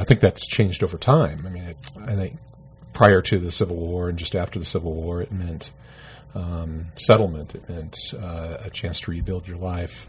I think that's changed over time. I mean, I think prior to the Civil War and just after the Civil War, it meant settlement. It meant a chance to rebuild your life.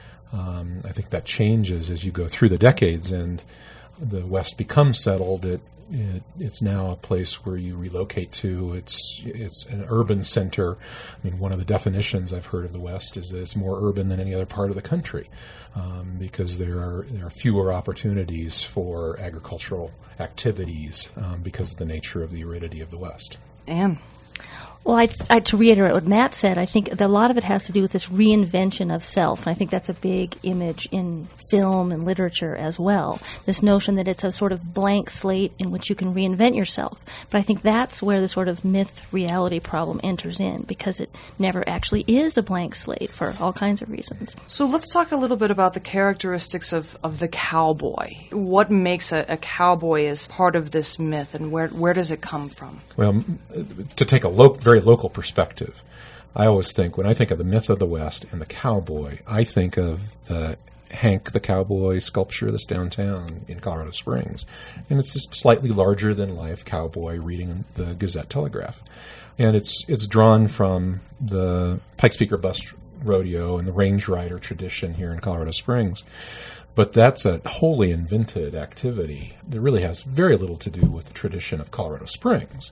I think that changes as you go through the decades, and the West becomes settled. It's now a place where you relocate to. It's an urban center. I mean, one of the definitions I've heard of the West is that it's more urban than any other part of the country, because there are fewer opportunities for agricultural activities because of the nature of the aridity of the West. Anne? Well, to reiterate what Matt said, I think that a lot of it has to do with this reinvention of self, and I think that's a big image in film and literature as well, this notion that it's a sort of blank slate in which you can reinvent yourself. But I think that's where the sort of myth-reality problem enters in, because it never actually is a blank slate for all kinds of reasons. So let's talk a little bit about the characteristics of the cowboy. What makes a cowboy as part of this myth, and where does it come from? Well, to take a very local perspective, I always think, when I think of the myth of the West and the cowboy, I think of the Hank the Cowboy sculpture that's downtown in Colorado Springs. And it's this slightly larger-than-life cowboy reading the Gazette-Telegraph. And it's drawn from the Pikes Peak or Bust rodeo and the range rider tradition here in Colorado Springs. But that's a wholly invented activity that really has very little to do with the tradition of Colorado Springs.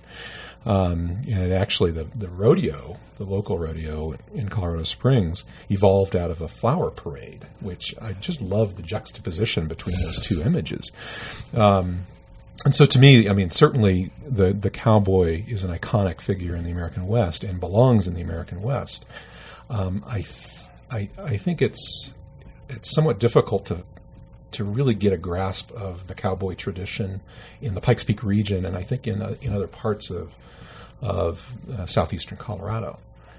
And it actually, the rodeo, the local rodeo in Colorado Springs, evolved out of a flower parade, which I just love the juxtaposition between those two images. And so to me, I mean, certainly the cowboy is an iconic figure in the American West and belongs in the American West. I think it's somewhat difficult to really get a grasp of the cowboy tradition in the Pikes Peak region, and I think in other parts of southeastern Colorado.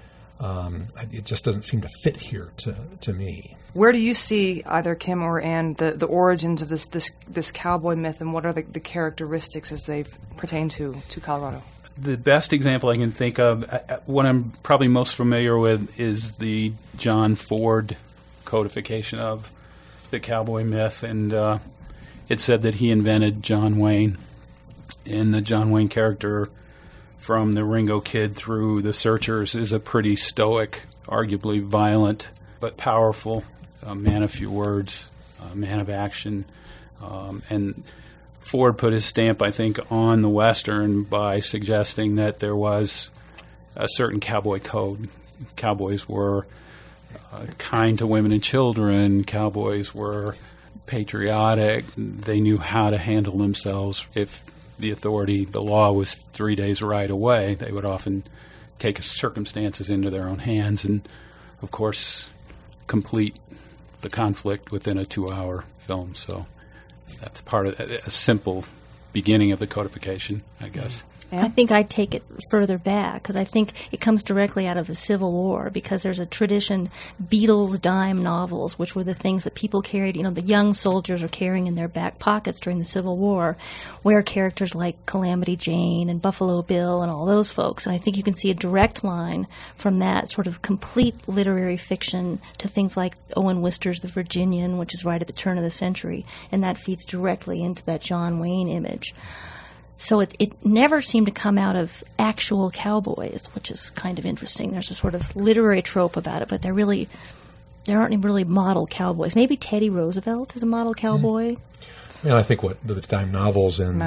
It just doesn't seem to fit here to me. Where do you see, either Kim or Anne, the origins of this cowboy myth, and what are the characteristics as they pertain to Colorado? The best example I can think of, what I'm probably most familiar with, is the John Ford codification of the cowboy myth, and it said that he invented John Wayne, and the John Wayne character from the Ringo Kid through the Searchers is a pretty stoic, arguably violent, but powerful man of few words, man of action, and Ford put his stamp, I think, on the Western by suggesting that there was a certain cowboy code. Cowboys were kind to women and children. Cowboys were patriotic. They knew how to handle themselves. If the law was 3 days right away, they would often take circumstances into their own hands and, of course, complete the conflict within a 2-hour film. So that's part of a simple beginning of the codification, I guess. I think I'd take it further back, because I think it comes directly out of the Civil War, because there's a tradition, Beatles dime novels, which were the things that people carried, the young soldiers are carrying in their back pockets during the Civil War, where characters like Calamity Jane and Buffalo Bill and all those folks. And I think you can see a direct line from that sort of complete literary fiction to things like Owen Wister's The Virginian, which is right at the turn of the century, and that feeds directly into that John Wayne image. So it never seemed to come out of actual cowboys, which is kind of interesting. There's a sort of literary trope about it, but there aren't really model cowboys. Maybe Teddy Roosevelt is a model cowboy. Well, I think what the dime novels and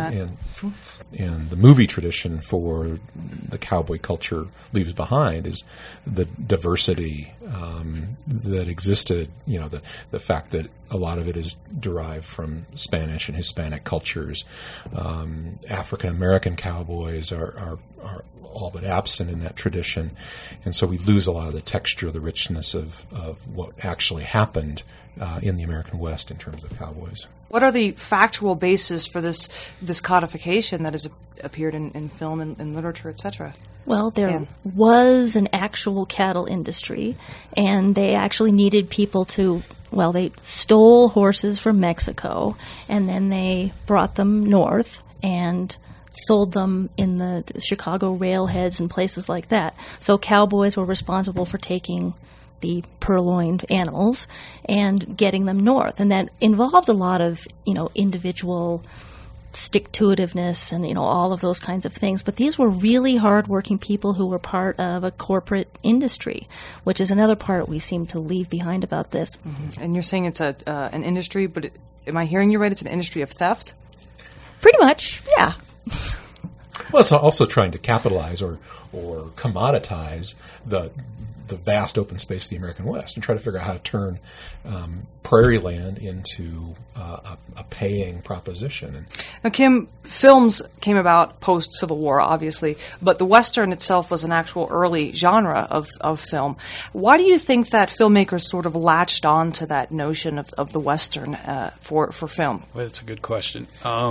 the movie tradition for the cowboy culture leaves behind is the diversity that existed. The fact that a lot of it is derived from Spanish and Hispanic cultures. African American cowboys are all but absent in that tradition, and so we lose a lot of the texture, the richness of what actually happened in the American West in terms of cowboys. What are the factual basis for this codification that has appeared in film and literature, etc.? Well, there was an actual cattle industry, and they actually needed people they stole horses from Mexico, and then they brought them north and sold them in the Chicago railheads and places like that. So cowboys were responsible for taking the purloined animals and getting them north. And that involved a lot of, individual stick-to-itiveness and, all of those kinds of things. But these were really hard-working people who were part of a corporate industry, which is another part we seem to leave behind about this. Mm-hmm. And you're saying it's an industry, but am I hearing you right? It's an industry of theft? Pretty much, yeah. Well, it's also trying to capitalize or commoditize the vast open space of the American West and try to figure out how to turn prairie land into a paying proposition. Now, Kim, films came about post-Civil War, obviously, but the Western itself was an actual early genre of film. Why do you think that filmmakers sort of latched on to that notion of the Western for film? Well, that's a good question.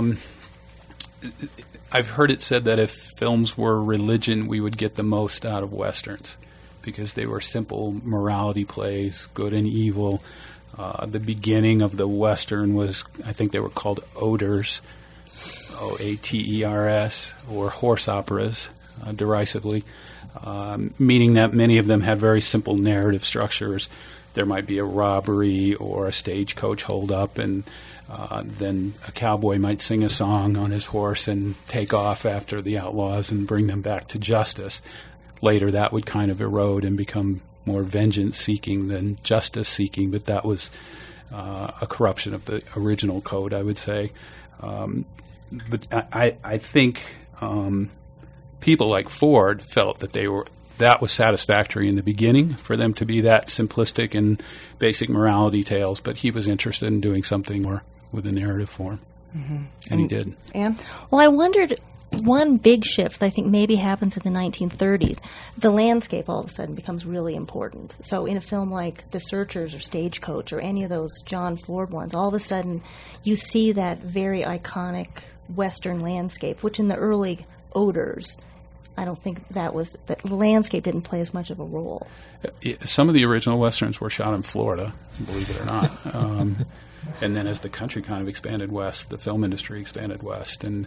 I've heard it said that if films were religion, we would get the most out of Westerns, because they were simple morality plays, good and evil. The beginning of the Western was, I think they were called oders, O-A-T-E-R-S, or horse operas, derisively, meaning that many of them had very simple narrative structures. There might be a robbery or a stagecoach holdup, and then a cowboy might sing a song on his horse and take off after the outlaws and bring them back to justice. Later, that would kind of erode and become more vengeance-seeking than justice-seeking, but that was a corruption of the original code, I would say. But I think people like Ford felt that was satisfactory in the beginning for them to be that simplistic and basic morality tales, but he was interested in doing something more with a narrative form, and he did. Anne? Well, I wondered, one big shift that I think maybe happens in the 1930s, the landscape all of a sudden becomes really important. So in a film like The Searchers or Stagecoach or any of those John Ford ones, all of a sudden you see that very iconic Western landscape, which in the early oders, I don't think the landscape didn't play as much of a role. Some of the original Westerns were shot in Florida, believe it or not. And then as the country kind of expanded west, the film industry expanded west. And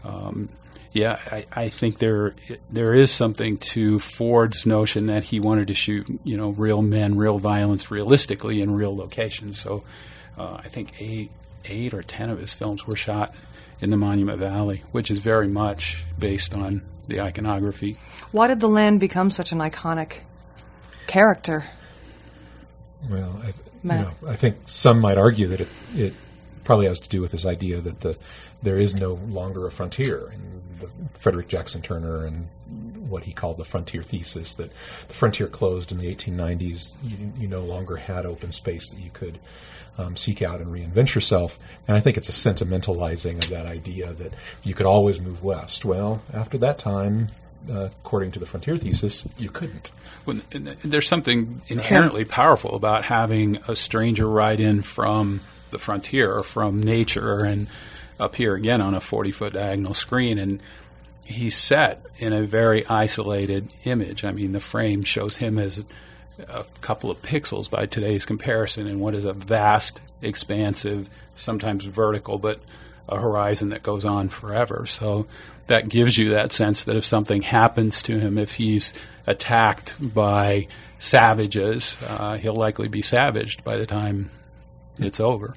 I think there is something to Ford's notion that he wanted to shoot, real men, real violence, realistically in real locations. So I think eight or 10 of his films were shot in the Monument Valley, which is very much based on the iconography. Why did the land become such an iconic character? Well, I think some might argue that it probably has to do with this idea that there is no longer a frontier. And Frederick Jackson Turner and what he called the frontier thesis, that the frontier closed in the 1890s. You no longer had open space that you could seek out and reinvent yourself. And I think it's a sentimentalizing of that idea that you could always move west. Well, after that time, according to the frontier thesis, you couldn't. Well, there's something inherently powerful about having a stranger ride in from the frontier or from nature and appear again on a 40-foot diagonal screen. And he's set in a very isolated image. I mean, the frame shows him as a couple of pixels by today's comparison in what is a vast, expansive, sometimes vertical, but a horizon that goes on forever. So that gives you that sense that if something happens to him, if he's attacked by savages, he'll likely be savaged by the time it's over.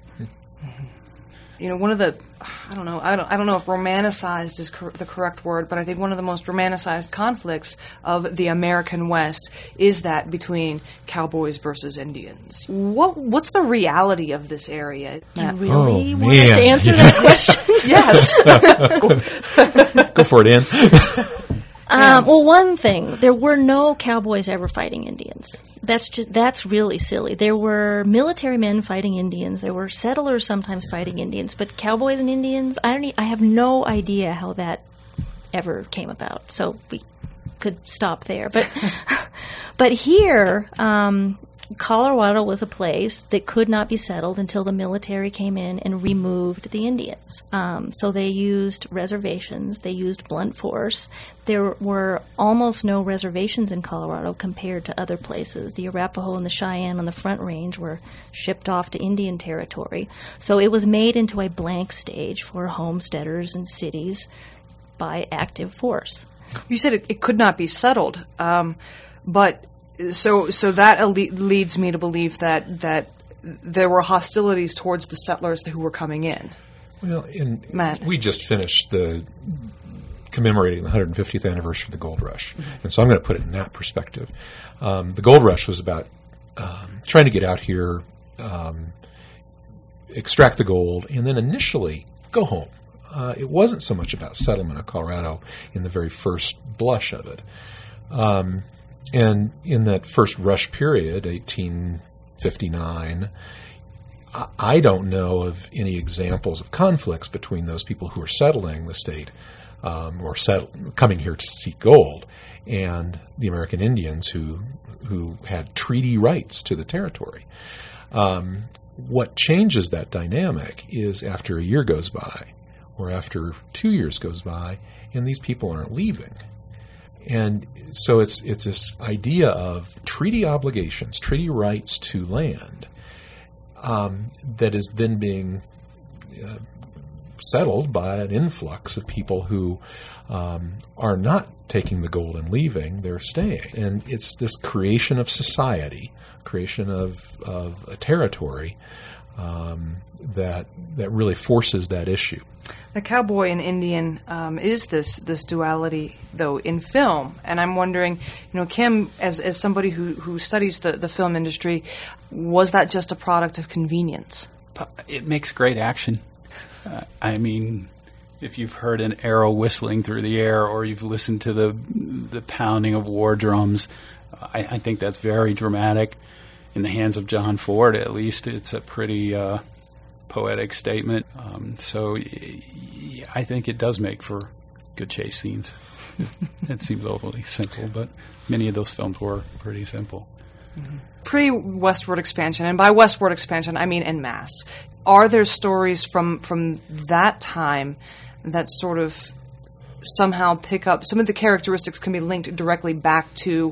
One of the, I don't know if romanticized is the correct word, but I think one of the most romanticized conflicts of the American West is that between cowboys versus Indians. What's the reality of this area? Do you really want us to answer that question? Yes. Go for it, Ann. Well, one thing, there were no cowboys ever fighting Indians. That's really silly. There were military men fighting Indians. There were settlers sometimes fighting Indians, but cowboys and Indians, I have no idea how that ever came about. So we could stop there. But here, Colorado was a place that could not be settled until the military came in and removed the Indians. So they used reservations. They used blunt force. There were almost no reservations in Colorado compared to other places. The Arapaho and the Cheyenne on the Front Range were shipped off to Indian Territory. So it was made into a blank stage for homesteaders and cities by active force. You said it could not be settled, but... So that leads me to believe that there were hostilities towards the settlers who were coming in. Well, Matt. we just finished commemorating the 150th anniversary of the gold rush, and so I'm going to put it in that perspective. The gold rush was about trying to get out here, extract the gold, and then initially go home. It wasn't so much about settlement of Colorado in the very first blush of it. And in that first rush period, 1859, I don't know of any examples of conflicts between those people who are settling the state or coming here to seek gold and the American Indians who had treaty rights to the territory. What changes that dynamic is after a year goes by or after 2 years goes by and these people aren't leaving. And so it's this idea of treaty obligations, treaty rights to land that is then being settled by an influx of people who are not taking the gold and leaving, they're staying. And it's this creation of society, creation of a territory that really forces that issue. The cowboy and Indian is this duality, though, in film. And I'm wondering, Kim, as somebody who studies the film industry, was that just a product of convenience? It makes great action. I mean, if you've heard an arrow whistling through the air or you've listened to the pounding of war drums, I think that's very dramatic. In the hands of John Ford, at least, it's a pretty poetic statement. So I think it does make for good chase scenes. It seems overly simple, but many of those films were pretty simple. Mm-hmm. Pre-westward expansion, and by westward expansion, I mean en masse, are there stories from that time that sort of somehow pick up, some of the characteristics can be linked directly back to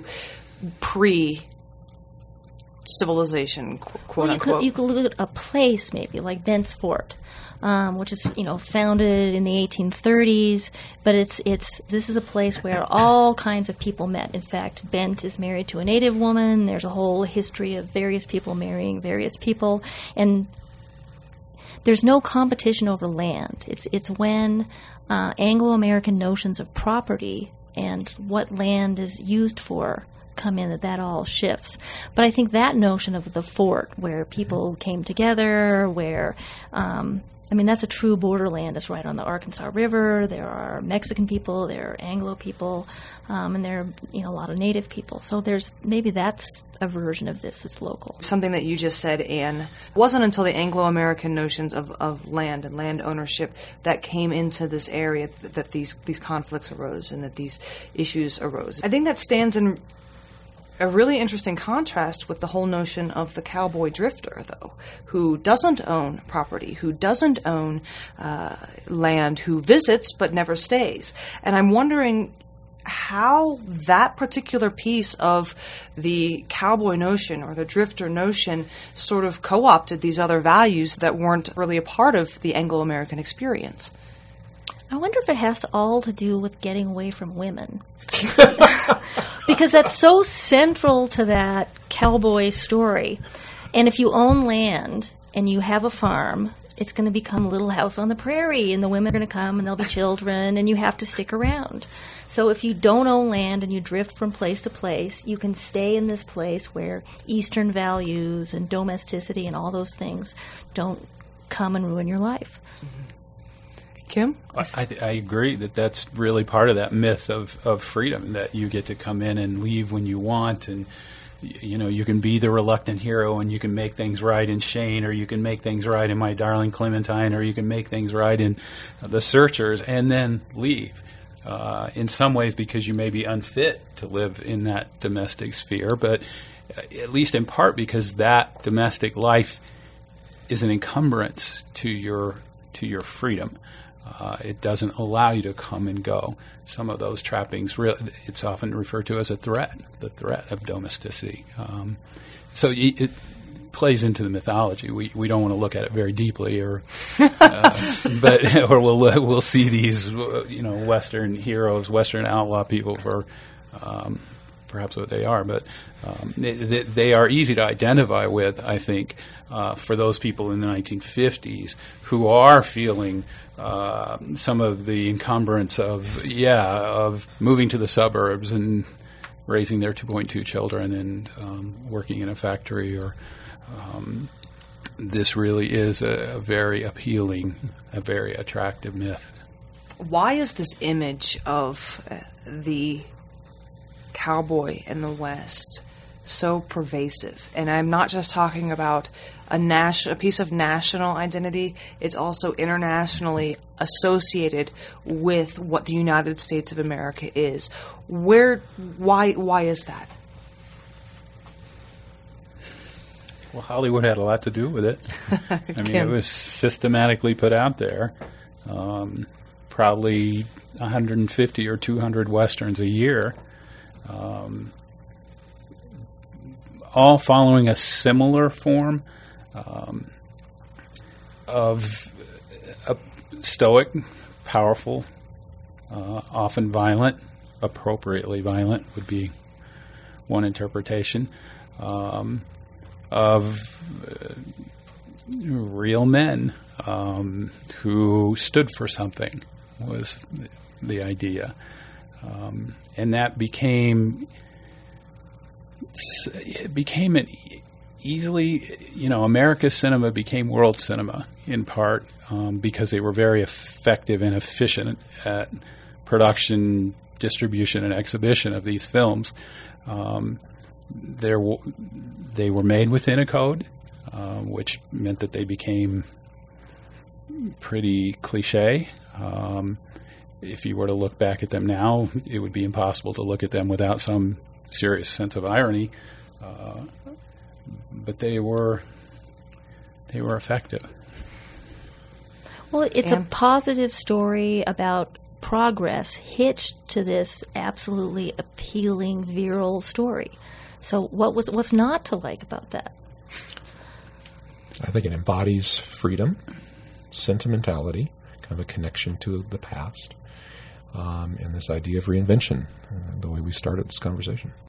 pre-civilization, quote unquote? You could look at a place maybe like Bent's Fort, which is founded in the 1830s, but this is a place where all kinds of people met. In fact, Bent is married to a native woman. There's a whole history of various people marrying various people, and there's no competition over land. It's when Anglo-American notions of property and what land is used for come in that all shifts. But I think that notion of the fort where people came together, where that's a true borderland. It's right on the Arkansas River. There are Mexican people, there are Anglo people, and there are a lot of native people. So that's a version of this that's local. Something that you just said, Anne, it wasn't until the Anglo-American notions of land and land ownership that came into this area that these conflicts arose and that these issues arose. I think that stands in a really interesting contrast with the whole notion of the cowboy drifter, though, who doesn't own property, who doesn't own land, who visits but never stays. And I'm wondering how that particular piece of the cowboy notion or the drifter notion sort of co-opted these other values that weren't really a part of the Anglo-American experience. I wonder if it has all to do with getting away from women. Because that's so central to that cowboy story. And if you own land and you have a farm, it's going to become Little House on the Prairie, and the women are going to come and there'll be children, and you have to stick around. So if you don't own land and you drift from place to place, you can stay in this place where Eastern values and domesticity and all those things don't come and ruin your life. Kim? I agree that that's really part of that myth of freedom, that you get to come in and leave when you want, and you can be the reluctant hero and you can make things right in Shane, or you can make things right in My Darling Clementine, or you can make things right in The Searchers and then leave. In some ways because you may be unfit to live in that domestic sphere, but at least in part because that domestic life is an encumbrance to your freedom. It doesn't allow you to come and go. Some of those trappings, it's often referred to as a threat, the threat of domesticity. So it plays into the mythology. We don't want to look at it very deeply, or we'll see these Western heroes, Western outlaw people for perhaps what they are, but they are easy to identify with, I think, for those people in the 1950s who are feeling some of the encumbrance of moving to the suburbs and raising their 2.2 children and working in a factory. Or this really is a very appealing, a very attractive myth. Why is this image of the cowboy in the West so pervasive? And I'm not just talking about a piece of national identity. It's also internationally associated with what the United States of America is. Why is that? Well, Hollywood had a lot to do with it. I mean, it was systematically put out there. Probably 150 or 200 Westerns a year, all following a similar form of a stoic, powerful, often violent, appropriately violent would be one interpretation, of real men who stood for something, was the idea. And that became an easily, America's cinema became world cinema in part because they were very effective and efficient at production, distribution, and exhibition of these films. They were made within a code, which meant that they became pretty cliche. If you were to look back at them now, it would be impossible to look at them without some serious sense of irony. But they were effective. Well, it's a positive story about progress hitched to this absolutely appealing, virile story. So what's not to like about that? I think it embodies freedom, sentimentality, kind of a connection to the past, and this idea of reinvention, the way we started this conversation.